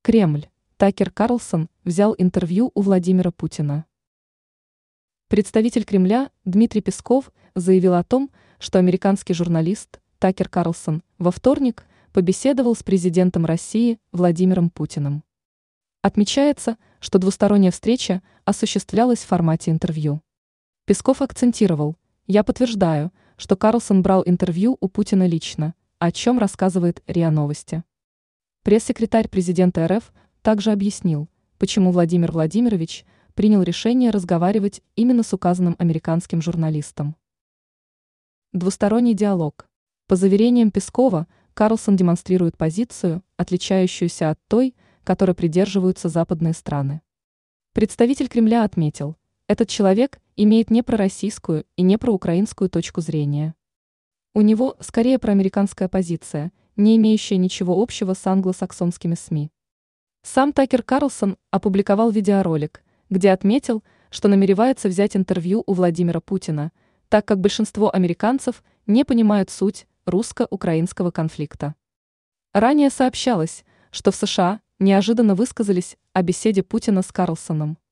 Кремль. Такер Карлсон взял интервью у Владимира Путина. Представитель Кремля Дмитрий Песков заявил о том, что американский журналист Такер Карлсон во вторник побеседовал с президентом России Владимиром Путиным. Отмечается, что двусторонняя встреча осуществлялась в формате интервью. Песков акцентировал: «Я подтверждаю, что Карлсон брал интервью у Путина лично, о чем рассказывает РИА Новости». Пресс-секретарь президента РФ также объяснил, почему Владимир Владимирович принял решение разговаривать именно с указанным американским журналистом. Двусторонний диалог. По заверениям Пескова, Карлсон демонстрирует позицию, отличающуюся от той, которой придерживаются западные страны. Представитель Кремля отметил, этот человек имеет не пророссийскую и не проукраинскую точку зрения. У него скорее проамериканская позиция, не имеющая ничего общего с англосаксонскими СМИ. Сам Такер Карлсон опубликовал видеоролик, где отметил, что намеревается взять интервью у Владимира Путина, так как большинство американцев не понимают суть русско-украинского конфликта. Ранее сообщалось, что в США неожиданно высказались о беседе Путина с Карлсоном.